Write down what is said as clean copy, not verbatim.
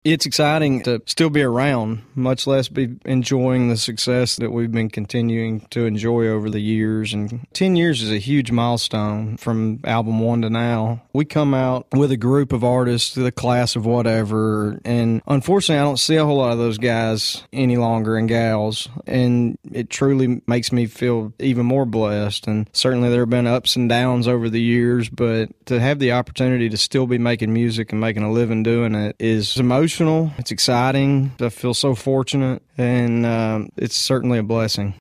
It's exciting to still be around, much less be enjoying the success that we've been continuing to enjoy over the years. And 10 years is a huge milestone from album one to now. We come out with a group of artists, the class of whatever, and unfortunately I don't see a whole lot of those guys any longer and gals. And it truly makes me feel even more blessed. And certainly there have been ups and downs over the years, but to have the opportunity to still be making music and making a living doing it is emotional. It's exciting. I feel so fortunate, and it's certainly a blessing.